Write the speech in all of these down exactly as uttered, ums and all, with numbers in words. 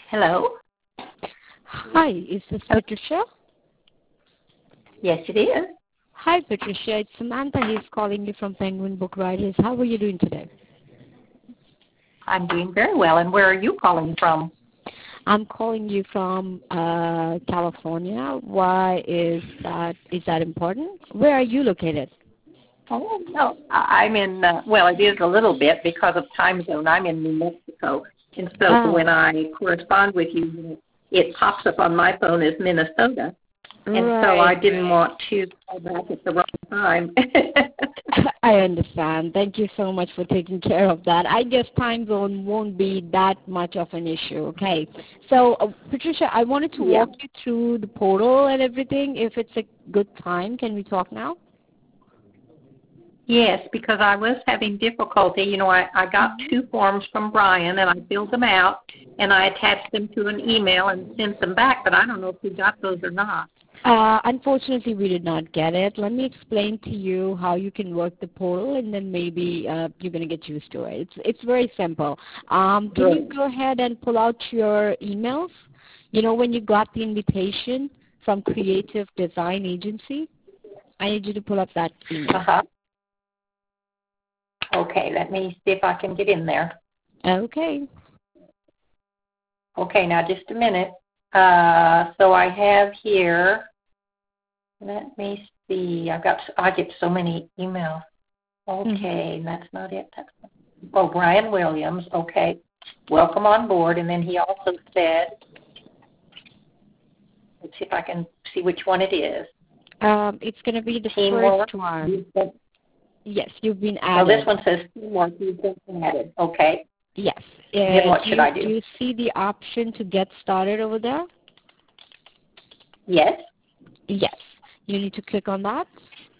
Hello? Hi, is this Patricia? Yes, it is. Hi, Patricia. It's Samantha. He's calling you from Penguin Book Writers. How are you doing today? I'm doing very well. And where are you calling from? I'm calling you from uh, California. Why is that? Is that important? Where are you located? Oh, no. I- I'm in, uh, well, it is a little bit because of time zone. I'm in New Mexico. And so Oh, when I correspond with you, it pops up on my phone as Minnesota. And right. so I didn't want to call back at the wrong time. I understand. Thank you so much for taking care of that. I guess time zone won't be that much of an issue. Okay. So, uh, Patricia, I wanted to Yeah. walk you through the portal and everything. If it's a good time, can we talk now? Yes, because I was having difficulty. You know, I, I got two forms from Brian, and I filled them out, and I attached them to an email and sent them back, but I don't know if you got those or not. Uh, unfortunately, we did not get it. Let me explain to you how you can work the portal, and then maybe uh, you're going to get used to it. It's it's very simple. Um, can you go ahead and pull out your emails? You know, when you got the invitation from Creative Design Agency, I need you to pull up that email. Uh-huh. Okay, let me see if I can get in there. Okay. Okay, now just a minute. Uh, so I have here, let me see, I've got, I get so many emails. Okay, mm-hmm. That's not it. That's not, oh, Brian Williams, okay. Welcome on board. And then he also said, let's see if I can see which one it is. Um, it's going to be the Teamwork. first one. Yes, you've been Oh, added. this one says teamwork, you've been added. Okay. Yes. Uh, then what do should you, I do? Do you see the option to get started over there? Yes. Yes. You need to click on that.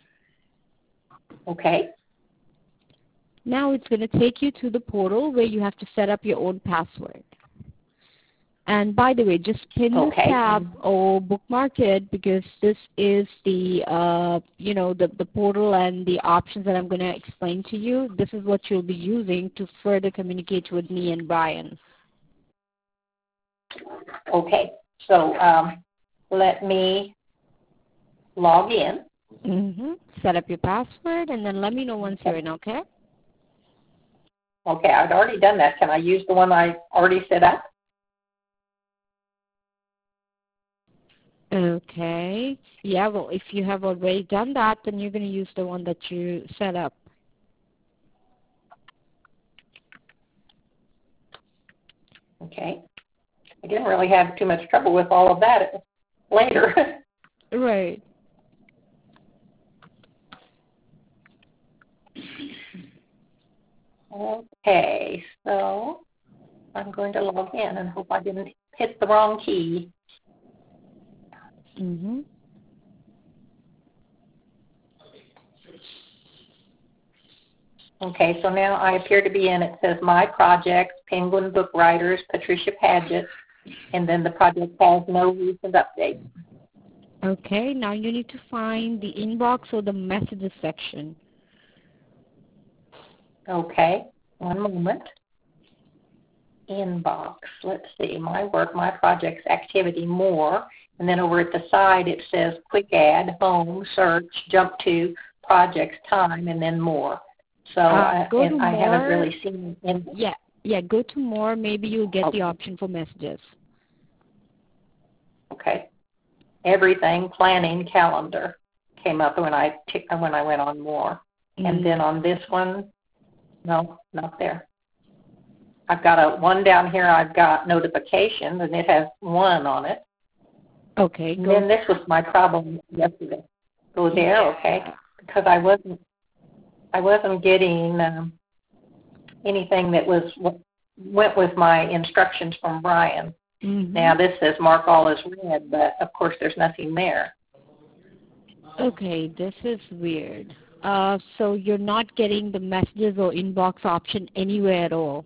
Okay. Now it's going to take you to the portal where you have to set up your own password. And by the way, just pin okay. this tab or bookmark it because this is the, uh, you know, the, the portal and the options that I'm going to explain to you. This is what you'll be using to further communicate with me and Brian. Okay. So um, let me log in. Mm-hmm. Set up your password and then let me know once you're in, okay? Okay, I've already done that. Can I use the one I already set up? Okay. Yeah, well, if you have already done that, then you're going to use the one that you set up. Okay. I didn't really have too much trouble with all of that later. Right. Okay, so I'm going to log in and hope I didn't hit the wrong key. Mm-hmm. Okay, so now I appear to be in, it says My Project, Penguin Book Writers, Patricia Padgett, and then the project has no recent updates. Okay, now you need to find the inbox or the messages section. Okay, one moment. Inbox, let's see, My Work, My Projects, Activity, More, and then over at the side it says Quick Add, Home, Search, Jump to, Projects, Time, and then More. So uh, I, go to I more, haven't really seen it. Yeah, yeah, go to More. Maybe you'll get okay. the option for messages. Okay. Everything, planning, calendar came up when I t- when I went on More. Mm. And then on this one, no, not there. I've got a one down here, I've got notifications, and it has one on it. Okay, and go. then this was my problem yesterday. Go there, yeah. okay, because I wasn't I wasn't getting um, anything that was went with my instructions from Brian. Mm-hmm. Now this says mark all as read, but of course there's nothing there. Okay, this is weird. Uh, so you're not getting the messages or inbox option anywhere at all?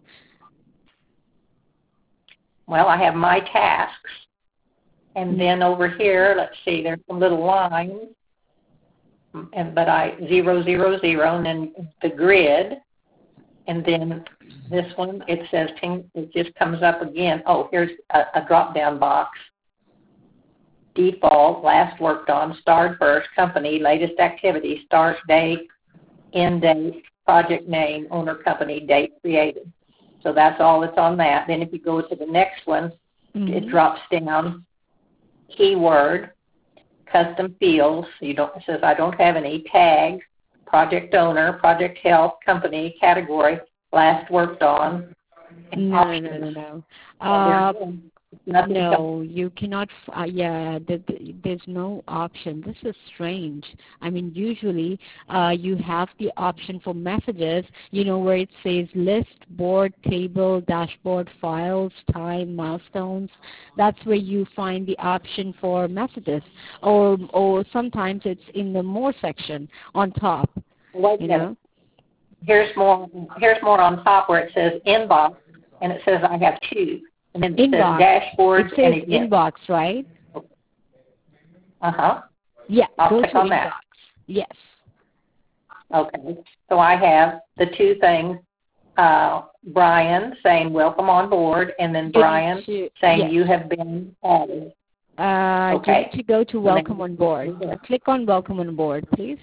Well, I have my tasks, and mm-hmm. then over here, let's see, there's some little lines, and but I zero zero zero, and then the grid. And then this one, it says, it just comes up again. Oh, here's a, a drop-down box. Default, last worked on, starred first, company, latest activity, start date, end date, project name, owner company, date created. So that's all that's on that. Then if you go to the next one, mm-hmm. it drops down, keyword, custom fields. You don't, it says I don't have any, tag, project owner, project health, company, category, last worked on. No, options. no, no, no, no. Uh, no, you cannot. Uh, yeah, the, the, there's no option. This is strange. I mean, usually uh, you have the option for messages, you know, where it says list, board, table, dashboard, files, time, milestones. That's where you find the option for messages. Or, or sometimes it's in the more section on top. Wait you know. Here's more. Here's more on top where it says inbox, and it says I have two. And then it inbox. says dashboard. It says and it, inbox, right? Uh-huh. Yeah, I'll go click to on inbox. that. Yes. Okay. So I have the two things, uh, Brian saying welcome on board, and then Brian to, saying yes. you have been added. Uh, okay. You need to go to welcome on board. Uh, click on welcome on board, please.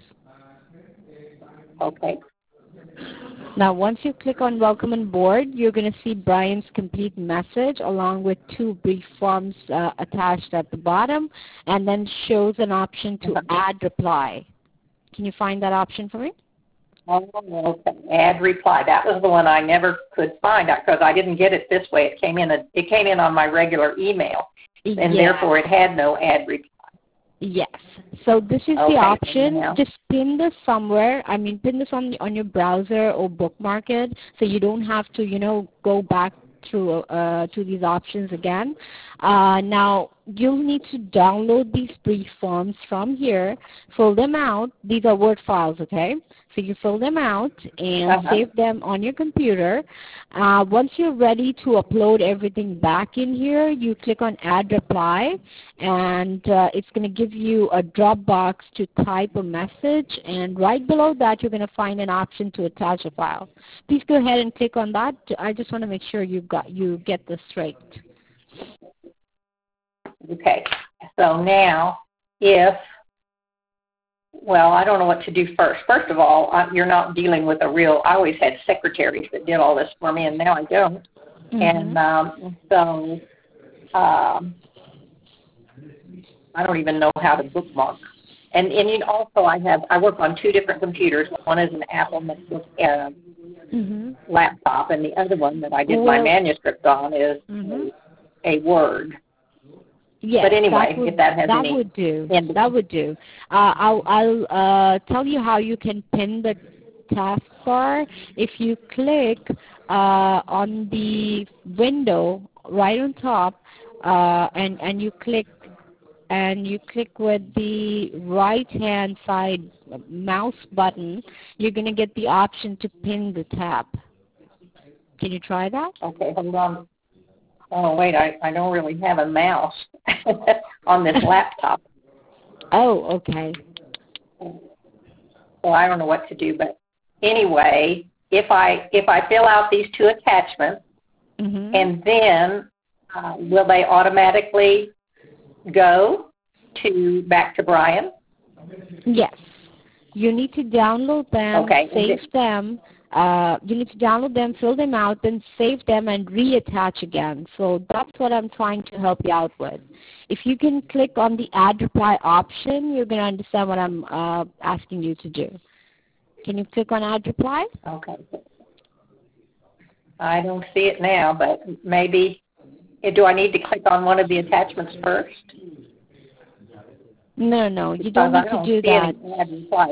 Okay. Now, once you click on welcome on board, you're going to see Brian's complete message along with two brief forms uh, attached at the bottom, and then shows an option to uh-huh. add reply. Can you find that option for me? Oh, okay. Add reply. That was the one I never could find because I didn't get it this way. It came in. A, it came in on my regular email, and yeah. therefore it had no add reply. Yes. So this is okay. the option. Just pin this somewhere. I mean, pin this on on your browser or bookmark it, so you don't have to, you know, go back through uh, to these options again. Uh, now you'll need to download these brief forms from here, fill them out. These are Word files, okay? So you fill them out and uh-huh. save them on your computer. Uh, once you're ready to upload everything back in here, you click on Add Reply, and uh, it's going to give you a drop box to type a message, and right below that you're going to find an option to attach a file. Please go ahead and click on that. I just want to make sure you got you get this straight. Okay. So now, if Well, I don't know what to do first. First of all, I, you're not dealing with a real, I always had secretaries that did all this for me, and now I don't. Mm-hmm. And um, so um, I don't even know how to bookmark. And, and you know, also I have, I work on two different computers. One is an Apple MacBook uh, mm-hmm. laptop, and the other one that I did well, my manuscript on is mm-hmm. a Word. Yes, but anyway, that would, if that has that any would do. End. That would do. Uh, I'll, I'll uh, tell you how you can pin the taskbar. If you click uh, on the window right on top, uh, and and you click and you click with the right-hand side mouse button, you're going to get the option to pin the tab. Can you try that? Okay, hold on. Oh, wait, I, I don't really have a mouse on this laptop. Oh, okay. So I don't know what to do, but anyway, if I if I fill out these two attachments, mm-hmm. and then uh, will they automatically go to back to Brian? Yes. You need to download them, okay. save them. Uh, you need to download them, fill them out, then save them and reattach again. So that's what I'm trying to help you out with. If you can click on the Add Reply option, you're going to understand what I'm uh, asking you to do. Can you click on Add Reply? Okay. I don't see it now, but maybe, do I need to click on one of the attachments first? No, no, you don't need don't to do that. Add Reply.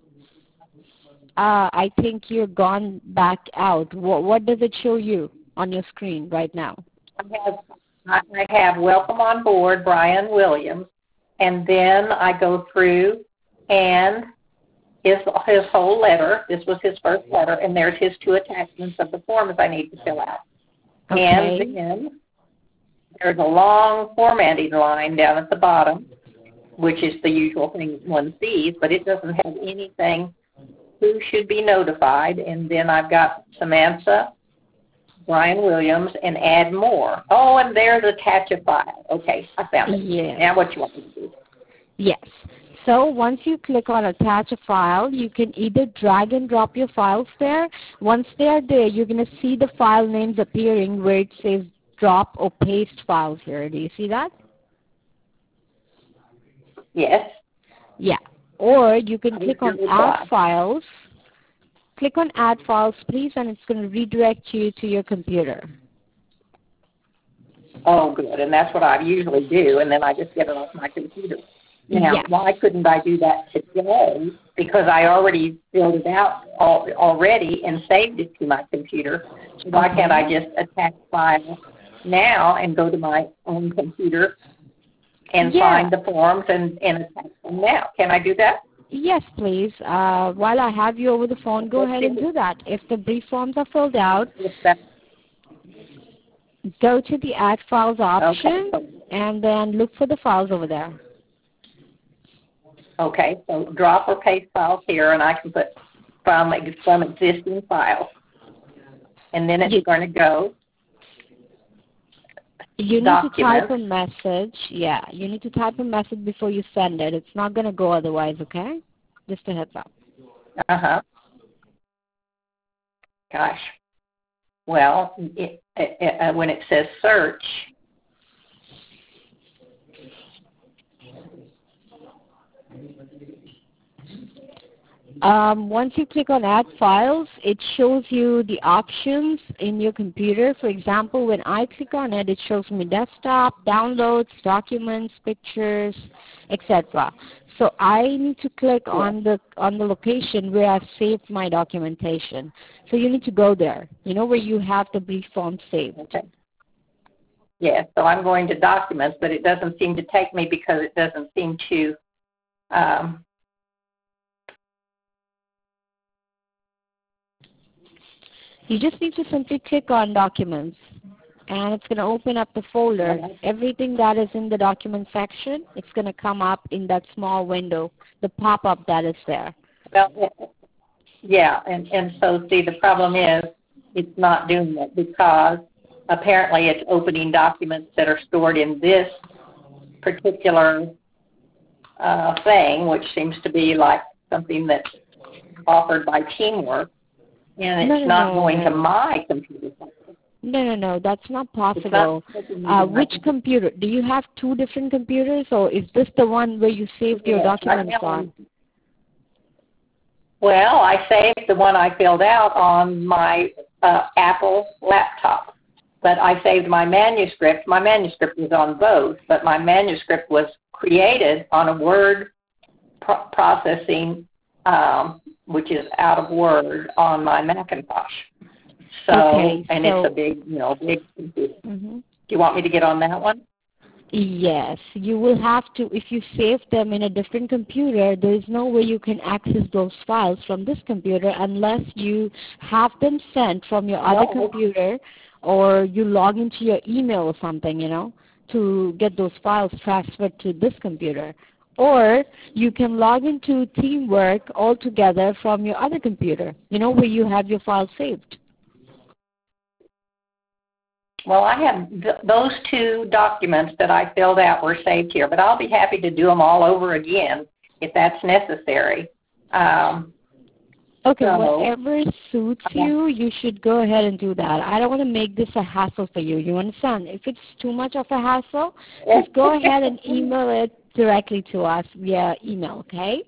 Uh, I think you're gone back out. What, what does it show you on your screen right now? I have, I have welcome on board, Brian Williams, and then I go through and his, his whole letter. This was his first letter, and there's his two attachments of the forms I need to fill out. Okay. And then there's a long formatting line down at the bottom, which is the usual thing one sees, but it doesn't have anything who should be notified, and then I've got Samantha, Brian Williams, and add more. Oh, and there's attach a file. Okay, I found it. Yes. Now what you want me to do? Yes. So once you click on attach a file, you can either drag and drop your files there. Once they are there, you're going to see the file names appearing where it says drop or paste files here. Do you see that? Yes. Yeah. Or you can click on add files. Click on add files, please, and it's going to redirect you to your computer. Oh, good. And that's what I usually do, and then I just get it off my computer. Now, yes. why couldn't I do that today? Because I already filled it out al already and saved it to my computer. Why can't I just attach file now and go to my own computer and yeah. find the forms and, and attach them now? Can I do that? Yes, please. Uh, while I have you over the phone, go ahead and do that. If the brief forms are filled out, go to the Add Files option, okay. and then look for the files over there. Okay, so drop or paste files here, and I can put from, from existing files. And then it's you, going to go. You need to type a message. Yeah, you need to type a message before you send it. It's not going to go otherwise, okay? Just a heads up. Uh-huh. Gosh. Well, it, it, it, when it says search, Um, once you click on Add Files, it shows you the options in your computer. For example, when I click on it, it shows me desktop, downloads, documents, pictures, et cetera. So I need to click yeah. on the on the location where I've saved my documentation. So you need to go there, you know, where you have the brief form saved. Okay. Yes, so I'm going to Documents, but it doesn't seem to take me because it doesn't seem to um, you just need to simply click on Documents, and it's going to open up the folder. Everything that is in the document section, it's going to come up in that small window, the pop-up that is there. Well, yeah, and, and so, see, the problem is it's not doing it because apparently it's opening documents that are stored in this particular uh, thing, which seems to be like something that's offered by Teamwork. And it's no, no, not no, going no. to my computer. No, no, no, that's not possible. Not uh, which computer? Do you have two different computers, or is this the one where you saved your yes, documents on? Well, I saved the one I filled out on my uh, Apple laptop, but I saved my manuscript. My manuscript was on both, but my manuscript was created on a word pro processing um, which is out of Word on my Macintosh. So, okay, and so, it's a big, you know, big computer. Mm-hmm. Do you want me to get on that one? Yes, you will have to. If you save them in a different computer, there is no way you can access those files from this computer unless you have them sent from your other no. computer, or you log into your email or something, you know, to get those files transferred to this computer. Or you can log into Teamwork altogether from your other computer, you know, where you have your files saved. Well, I have th those two documents that I filled out were saved here, but I'll be happy to do them all over again if that's necessary. Um, okay, so, whatever suits okay. you, you should go ahead and do that. I don't want to make this a hassle for you. You understand? If it's too much of a hassle, just go ahead and email it directly to us via email, okay?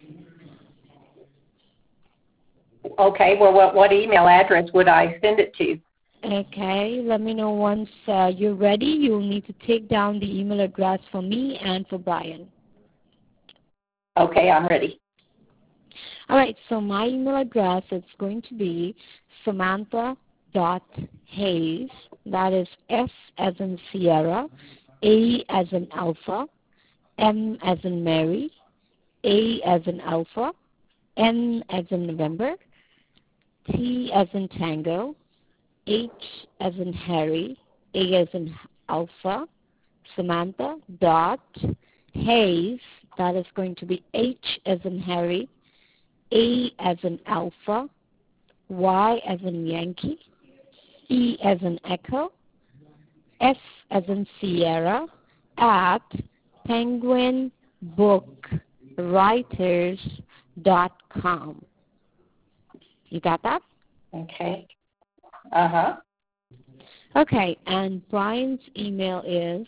Okay, well, what, what email address would I send it to? Okay, let me know once uh, you're ready. You'll need to take down the email address for me and for Brian. Okay, I'm ready. All right, so my email address is going to be Samantha dot Hayes. That is S as in Sierra, A as in Alpha, M as in Mary, A as in Alpha, N as in November, T as in Tango, H as in Harry, A as in Alpha, Samantha dot Hayes. That is going to be H as in Harry, A as in Alpha, Y as in Yankee, E as in Echo, S as in Sierra, at penguin book writers dot com. You got that? Okay. Uh-huh. Okay, and Brian's email is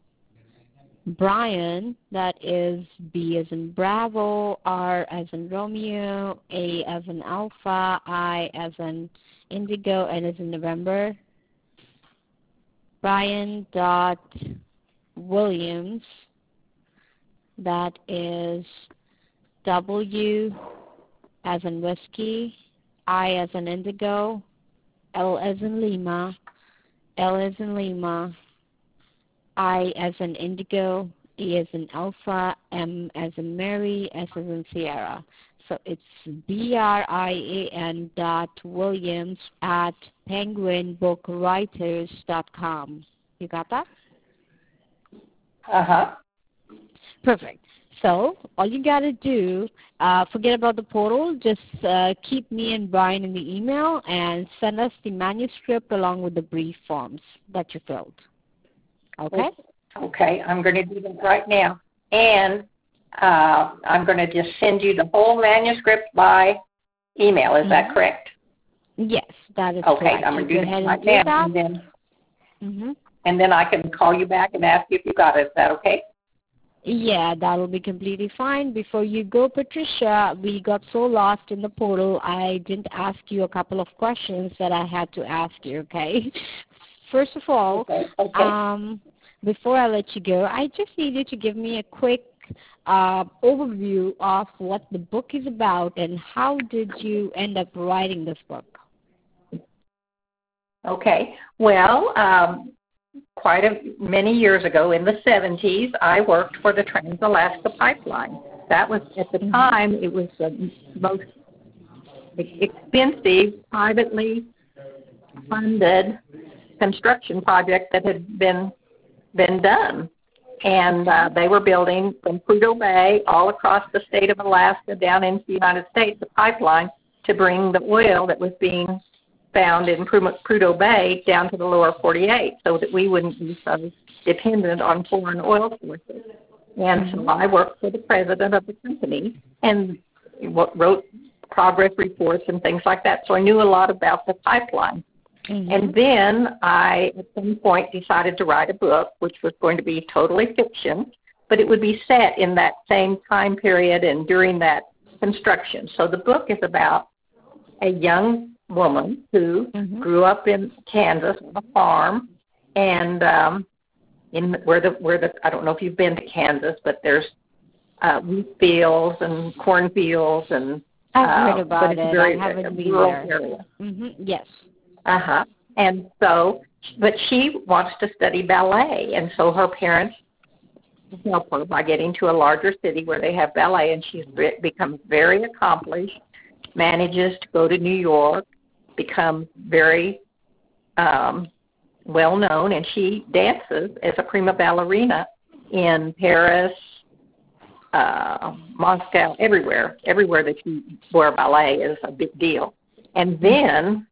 Brian, that is B as in Bravo, R as in Romeo, A as in Alpha, I as in Indigo, N as in November, Brian dot Williams, that is W as in Whiskey, I as in Indigo, L as in Lima, L as in Lima, I as in Indigo, E as in Alpha, M as in Mary, S as in Sierra. So it's B R I A N dot Williams at penguin book writers dot com. You got that? Uh-huh. Perfect. So all you got to do, uh, forget about the portal. Just uh, keep me and Brian in the email and send us the manuscript along with the brief forms that you filled. Okay? Okay, I'm going to do that right now. And uh, I'm going to just send you the whole manuscript by email. Is mm-hmm. that correct? Yes, that is okay, correct. Okay, I'm going to do that right do now. That. And then, mm-hmm. and then I can call you back and ask you if you got it. Is that okay? Yeah, that will be completely fine. Before you go, Patricia, we got so lost in the portal, I didn't ask you a couple of questions that I had to ask you, okay? First of all, okay. Okay. Um, before I let you go, I just need you to give me a quick uh, overview of what the book is about and how did you end up writing this book? Okay. Well, um, quite a, many years ago, in the seventies, I worked for the Trans-Alaska Pipeline. That was, at the mm-hmm. time, it was the most expensive, privately funded construction project that had been been done. And uh, they were building from Prudhoe Bay all across the state of Alaska down into the United States, a pipeline to bring the oil that was being found in Prudhoe Bay down to the lower forty-eight so that we wouldn't be so dependent on foreign oil sources. And mm-hmm. so I worked for the president of the company and wrote progress reports and things like that. So I knew a lot about the pipeline. Mm-hmm. And then I, at some point, decided to write a book, which was going to be totally fiction, but it would be set in that same time period and during that construction. So the book is about a young woman who mm-hmm. grew up in Kansas on a farm, and um, in where the where the I don't know if you've been to Kansas, but there's uh, wheat fields and cornfields and I've uh, heard about but it's it. very, I haven't been rural there. Area. Mm-hmm. Yes. Uh huh. And so, but she wants to study ballet, and so her parents help her by getting to a larger city where they have ballet, and she's becomes very accomplished, manages to go to New York, becomes very um, well known, and she dances as a prima ballerina in Paris, uh, Moscow, everywhere. Everywhere that you wear ballet is a big deal. And then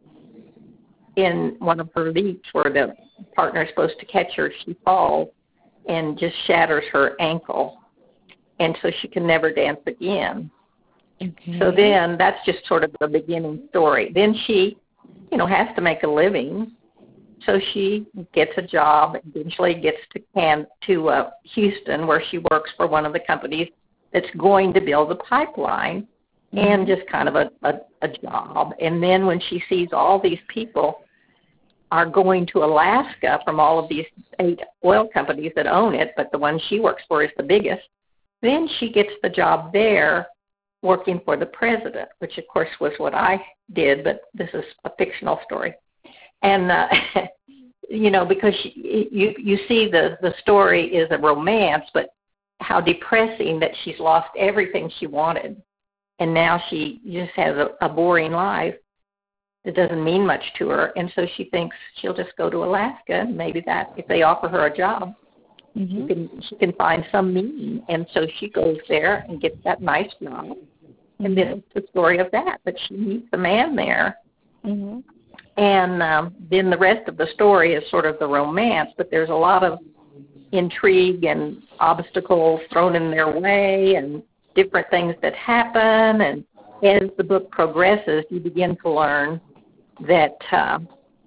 in one of her leaps where the partner is supposed to catch her, she falls and just shatters her ankle. And so she can never dance again. Okay. So then that's just sort of the beginning story. Then she, you know, has to make a living. So she gets a job, eventually gets to Can to uh, Houston, where she works for one of the companies that's going to build a pipeline, mm-hmm. and just kind of a, a, a job. And then when she sees all these people are going to Alaska from all of these eight oil companies that own it, but the one she works for is the biggest, then she gets the job there working for the president, which of course was what I did, but this is a fictional story. And, uh, you know, because you, you you see the, the story is a romance, but how depressing that she's lost everything she wanted. And now she just has a, a boring life that doesn't mean much to her. And so she thinks she'll just go to Alaska, and maybe that, if they offer her a job, mm-hmm. she can she can find some meaning. And so she goes there and gets that nice job. and then it's the story of that. But she meets a man there, Mm-hmm. and um, then the rest of the story is sort of the romance. But there's a lot of intrigue and obstacles thrown in their way, and different things that happen. And as the book progresses, you begin to learn that uh,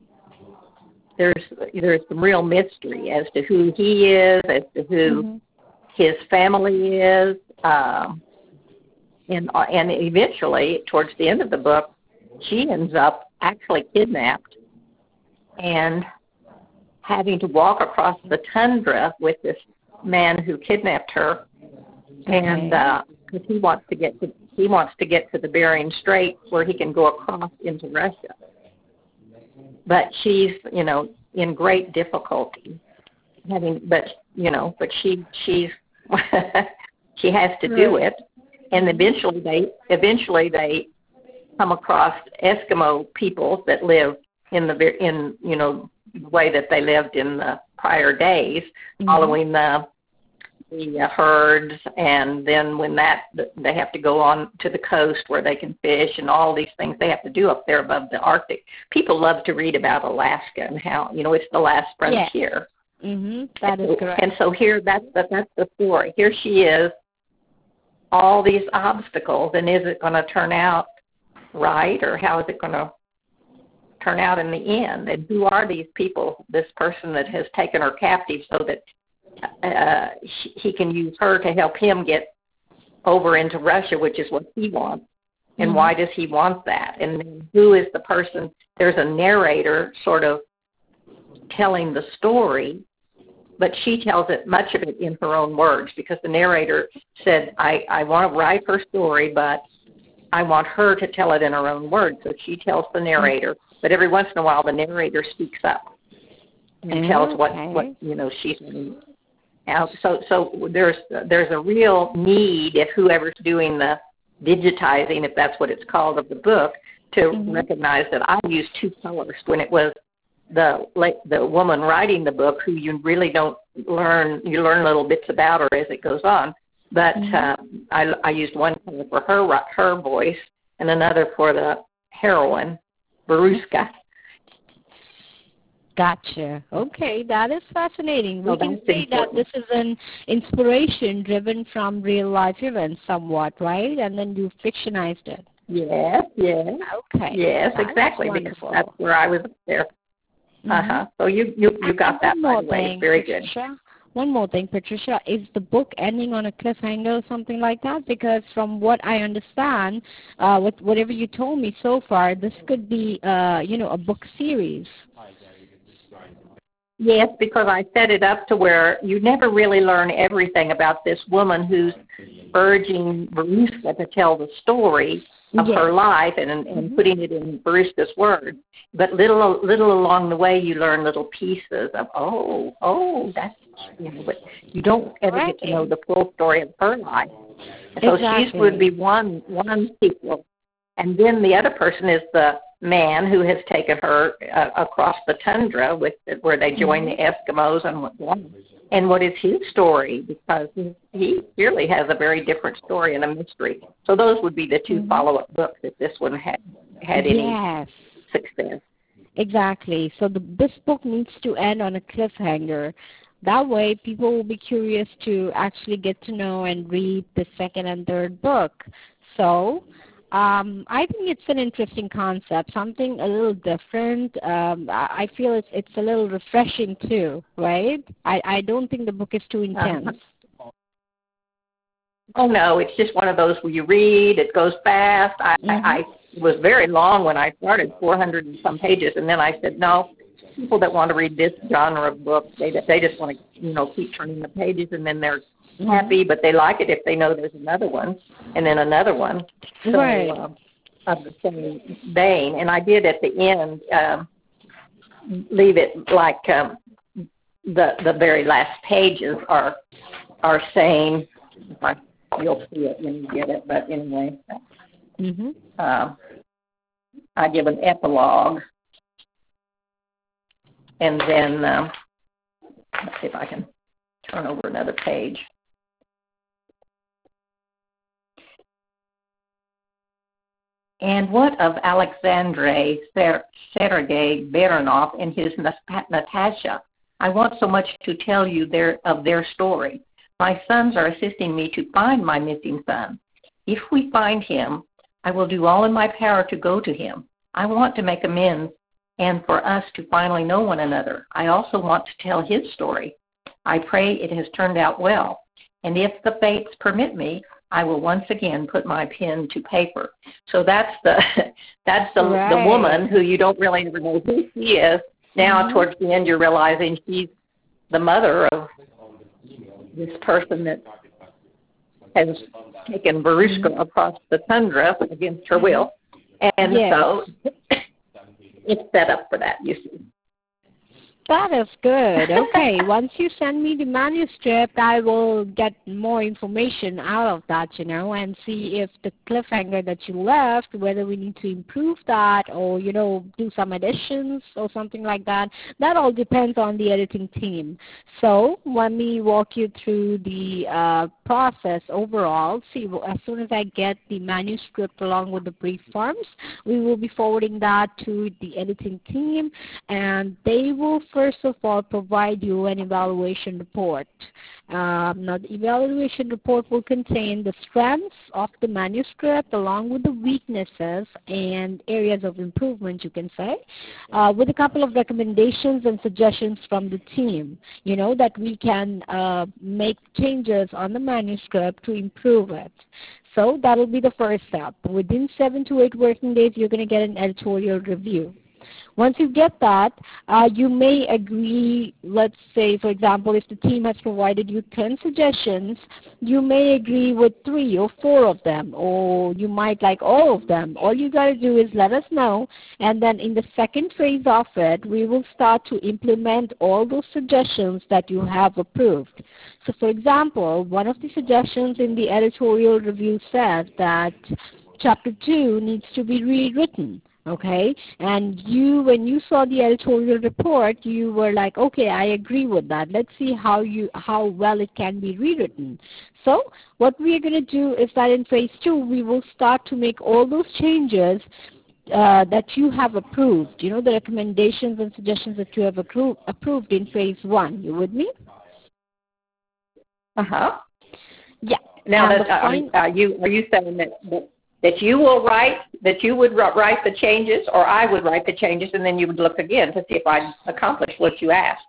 there's there's some real mystery as to who he is, as to who Mm-hmm. his family is, um, and and eventually, towards the end of the book, she ends up actually kidnapped and having to walk across the tundra with this man who kidnapped her, and uh, 'cause he wants to get to he wants to get to the Bering Strait where he can go across into Russia. But she's, you know, in great difficulty, having, but you know, but she she's she has to do it, and eventually they eventually they come across Eskimo people that live in the in you know the way that they lived in the prior days, mm-hmm. following the the uh, herds, and then when that they have to go on to the coast where they can fish and all these things they have to do up there above the Arctic. People love to read about Alaska and how, you know, it's the last frontier. Yes. Mm-hmm. That is correct. And so here, that's the, that's the story. Here she is, all these obstacles, and is it going to turn out right, or how is it going to turn out in the end? And who are these people, this person that has taken her captive so that uh, he, he can use her to help him get over into Russia, which is what he wants. And mm-hmm. why does he want that? And then who is the person? There's a narrator sort of telling the story, but she tells it, much of it in her own words, because the narrator said, I, I want to write her story, but I want her to tell it in her own words. So she tells the narrator, but every once in a while the narrator speaks up and okay. tells what, what you know she's out. So so there's there's a real need, if whoever's doing the digitizing, if that's what it's called, of the book, to mm-hmm. recognize that I used two colors when it was the the woman writing the book, who you really don't learn, you learn little bits about her as it goes on. But mm-hmm. uh, I, I used one color for her her voice and another for the heroine, Veruska. Gotcha. Okay, that is fascinating. We oh, can say important. that this is an inspiration driven from real life events somewhat, right? And then you fictionized it. Yes, yes. Okay. Yes, that exactly, because that's where I was up there. Mm-hmm. Uh-huh. So you, you, you got that, by the way. Very Patricia. good. One more thing, Patricia. Is the book ending on a cliffhanger or something like that? Because from what I understand, uh, with whatever you told me so far, this could be, uh, you know, a book series. Yes, because I set it up to where you never really learn everything about this woman who's urging Veruska to tell the story of yes. her life and, and mm-hmm. putting it in Veruska's words. But little little along the way, you learn little pieces of, oh, oh, that's, you know, but you don't ever right. get to know the full story of her life. And so exactly. she would be one one sequel. And then the other person is the man who has taken her uh, across the tundra with where they join mm-hmm. the Eskimos and what and what is his story, because he clearly has a very different story and a mystery. So those would be the two mm-hmm. follow-up books if this one had had any yes. success. Exactly. So the, this book needs to end on a cliffhanger. That way people will be curious to actually get to know and read the second and third book. So Um, I think it's an interesting concept, something a little different. Um, I, I feel it's it's a little refreshing too, right? I, I don't think the book is too intense. Uh-huh. Oh no, it's just one of those where you read, it goes fast. I, mm-hmm. I, I it was very long when I started, four hundred and some pages, and then I said no. People that want to read this genre of books, they they just want to you know keep turning the pages, and then they're mm-hmm. happy, but they like it if they know there's another one, and then another one. So, right. uh, of the same vein. And I did at the end um, leave it like um, the the very last pages are are saying, if I, you'll see it when you get it, but anyway, mm-hmm. uh, I give an epilogue, and then um, let's see if I can turn over another page. And what of Alexandre Ser- Sergei Baranov and his Nat- Natasha? I want so much to tell you their, of their story. My sons are assisting me to find my missing son. If we find him, I will do all in my power to go to him. I want to make amends and for us to finally know one another. I also want to tell his story. I pray it has turned out well. And if the fates permit me, I will once again put my pen to paper. So that's the that's the, right. the woman who you don't really ever know who she is. Now mm-hmm. towards the end you're realizing she's the mother of this person that has taken Verushka mm-hmm. across the tundra against her will. And yes. so it's set up for that, you see. That is good. Okay, once you send me the manuscript, I will get more information out of that, you know, and see if the cliffhanger that you left, whether we need to improve that or, you know, do some additions or something like that. That all depends on the editing team. So let me walk you through the uh, process overall. See, as soon as I get the manuscript along with the brief forms, we will be forwarding that to the editing team, and they will first of all provide you an evaluation report. Um, now, the evaluation report will contain the strengths of the manuscript along with the weaknesses and areas of improvement, you can say, uh, with a couple of recommendations and suggestions from the team, you know, that we can uh, make changes on the manuscript to improve it. So that will be the first step. Within seven to eight working days, you're going to get an editorial review. Once you get that, uh, you may agree, let's say, for example, if the team has provided you ten suggestions, you may agree with three or four of them, or you might like all of them. All you got to do is let us know, and then in the second phase of it, we will start to implement all those suggestions that you have approved. So, for example, one of the suggestions in the editorial review said that Chapter two needs to be rewritten. Okay, and you, when you saw the editorial report, you were like, okay, I agree with that. Let's see how you, how well it can be rewritten. So what we are going to do is that in phase two, we will start to make all those changes uh, that you have approved. You know, the recommendations and suggestions that you have appro- approved in phase one. You with me? Uh huh. Yeah. Now, that, are, are you are you saying that? that that you will write, that you would write the changes, or I would write the changes, and then you would look again to see if I accomplished what you asked?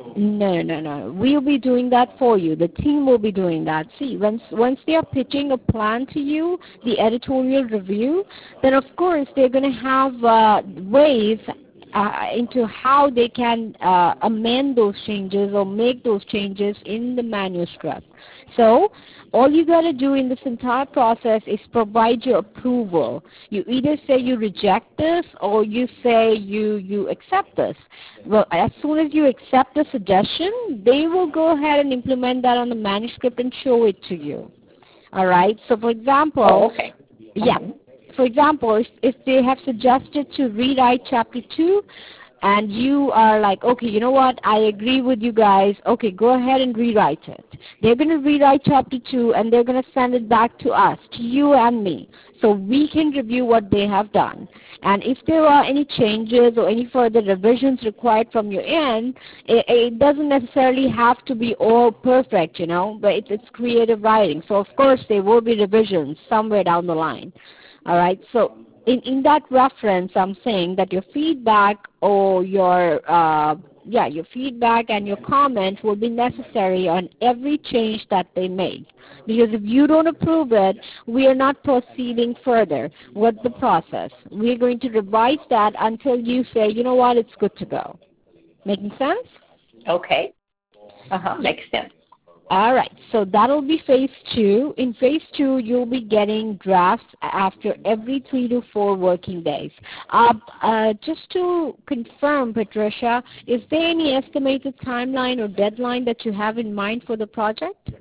No, no, no. We'll be doing that for you. The team will be doing that. See, once once they are pitching a plan to you, the editorial review, then of course they're going to have uh, ways uh, into how they can uh, amend those changes or make those changes in the manuscript. So all you got to do in this entire process is provide your approval. You either say you reject this or you say you, you accept this. Well, as soon as you accept the suggestion, they will go ahead and implement that on the manuscript and show it to you. All right? So, for example, oh, okay. yeah. For example, if, if they have suggested to rewrite Chapter two, and you are like, okay, you know what, I agree with you guys, okay, go ahead and rewrite it. They're going to rewrite Chapter two, and they're going to send it back to us, to you and me, so we can review what they have done. And if there are any changes or any further revisions required from your end, it, it doesn't necessarily have to be all perfect, you know, but it, it's creative writing. So, of course, there will be revisions somewhere down the line. All right, so in, in that reference, I'm saying that your feedback or your, uh, yeah, your feedback and your comments will be necessary on every change that they make. Because if you don't approve it, we are not proceeding further with the process. We're going to revise that until you say, you know what, it's good to go. Making sense? Okay. Uh-huh, makes sense. All right, so that'll be phase two. In phase two, you'll be getting drafts after every three to four working days. Uh, uh, just to confirm, Patricia, is there any estimated timeline or deadline that you have in mind for the project?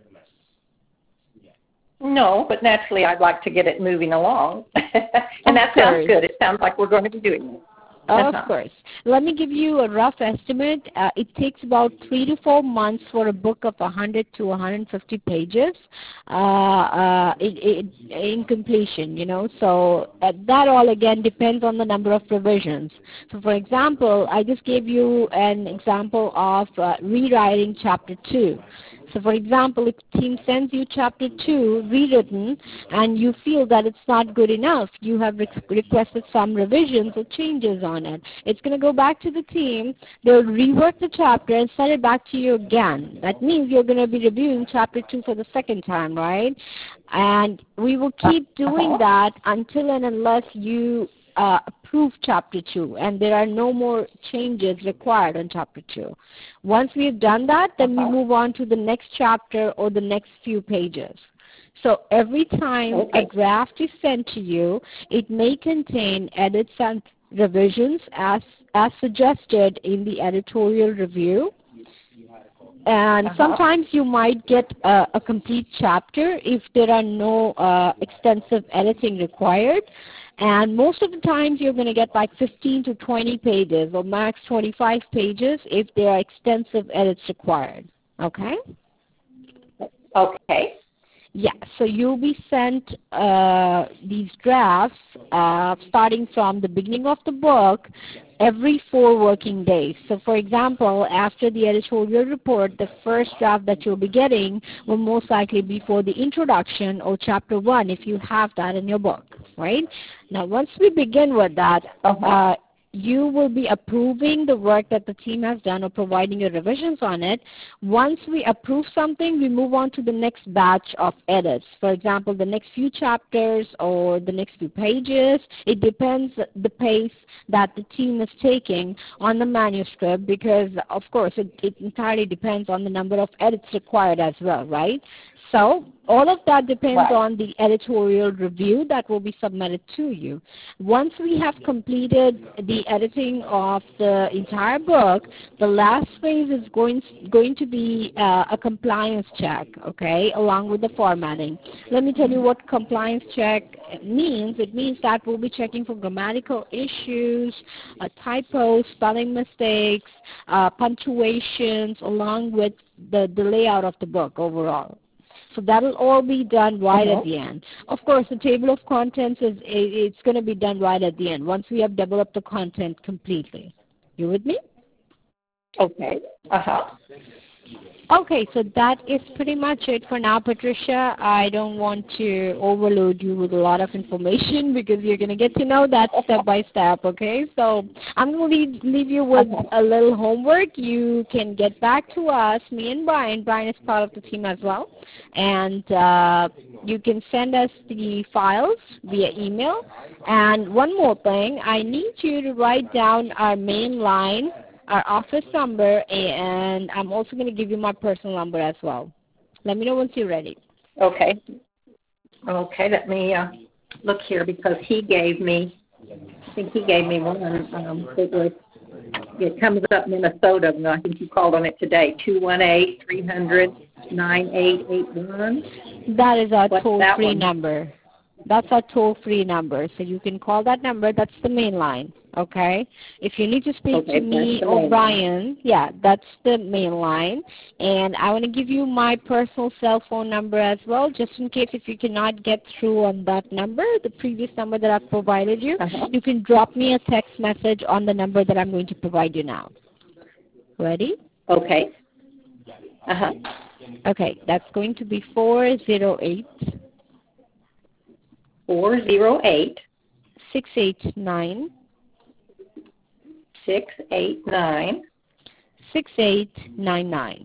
No, but naturally I'd like to get it moving along. and of that course. sounds good. It sounds like we're going to be doing it. Of Uh-huh. course. Let me give you a rough estimate. Uh, it takes about three to four months for a book of one hundred to one hundred fifty pages uh, uh, in, in, in completion, you know. So uh, that all, again, depends on the number of revisions. So, for example, I just gave you an example of uh, rewriting chapter two. So, for example, if the team sends you chapter two rewritten and you feel that it's not good enough, you have re- requested some revisions or changes on it, it's going to go back to the team. They'll rework the chapter and send it back to you again. That means you're going to be reviewing chapter two for the second time, right? And we will keep doing that until and unless you Uh, approve chapter two, and there are no more changes required on chapter two. Once we've done that, then we move on to the next chapter or the next few pages. So every time Okay. a draft is sent to you, it may contain edits and revisions as, as suggested in the editorial review. And Uh-huh. sometimes you might get a, a complete chapter if there are no uh, extensive editing required. And most of the times you're going to get like fifteen to twenty pages or max twenty-five pages if there are extensive edits required. Okay? Okay. Yeah, so you'll be sent uh, these drafts uh, starting from the beginning of the book every four working days. So, for example, after the editorial report, the first draft that you'll be getting will most likely be for the introduction or chapter one if you have that in your book, right? Now, once we begin with that, Uh-huh. uh, you will be approving the work that the team has done or providing your revisions on it. Once we approve something, we move on to the next batch of edits. For example, the next few chapters or the next few pages. It depends the pace that the team is taking on the manuscript because, of course, it, it entirely depends on the number of edits required as well, right? So all of that depends Right. on the editorial review that will be submitted to you. Once we have completed the editing of the entire book, the last phase is going, going to be uh, a compliance check, okay, along with the formatting. Let me tell you what compliance check means. It means that we'll be checking for grammatical issues, uh, typos, spelling mistakes, uh, punctuations, along with the, the layout of the book overall. So that will all be done right Uh-huh. at the end. Of course, the table of contents is it's going to be done right at the end once we have developed the content completely. You with me? Okay. Uh-huh. Okay, so that is pretty much it for now, Patricia. I don't want to overload you with a lot of information because you're going to get to know that step by step, okay? So I'm going to leave, leave you with a little homework. You can get back to us, me and Brian. Brian is part of the team as well. And uh, you can send us the files via email. And one more thing, I need you to write down our main line, our office number, and I'm also going to give you my personal number as well. Let me know once you're ready. Okay. Okay, let me uh, look here because he gave me, I think he gave me one. Um, it, was, it comes up Minnesota, and I think you called on it today, two one eight, three hundred, nine eight eight one. That is our What's toll-free that number. That's our toll-free number. So you can call that number. That's the main line, okay? If you need to speak Okay, to me or Brian, yeah, that's the main line. And I want to give you my personal cell phone number as well, just in case if you cannot get through on that number, the previous number that I've provided you, uh-huh. you can drop me a text message on the number that I'm going to provide you now. Ready? Okay. Uh-huh. Okay, that's going to be four zero eight, four zero eight, six eight nine, six eight nine, six eight nine nine.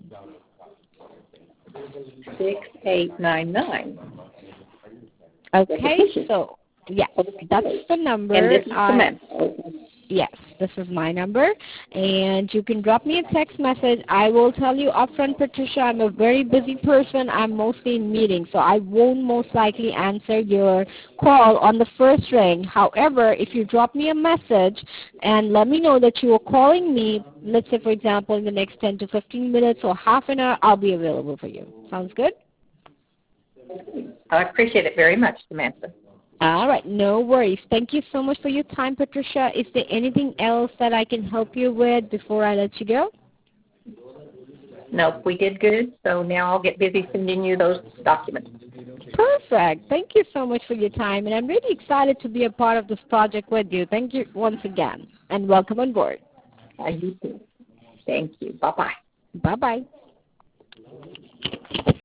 six eight nine nine. Okay, so yes, that's the number. And this is I, Samantha. yes, this is my number, and you can drop me a text message. I will tell you upfront, Patricia, I'm a very busy person. I'm mostly in meetings, so I won't most likely answer your call on the first ring. However, if you drop me a message and let me know that you are calling me, let's say, for example, in the next ten to fifteen minutes or half an hour, I'll be available for you. Sounds good? I appreciate it very much, Samantha. All right, no worries. Thank you so much for your time, Patricia. Is there anything else that I can help you with before I let you go? Nope, we did good, so now I'll get busy sending you those documents. Perfect. Thank you so much for your time, and I'm really excited to be a part of this project with you. Thank you once again, and welcome on board. Uh, you too. Thank you. Bye-bye. Bye-bye.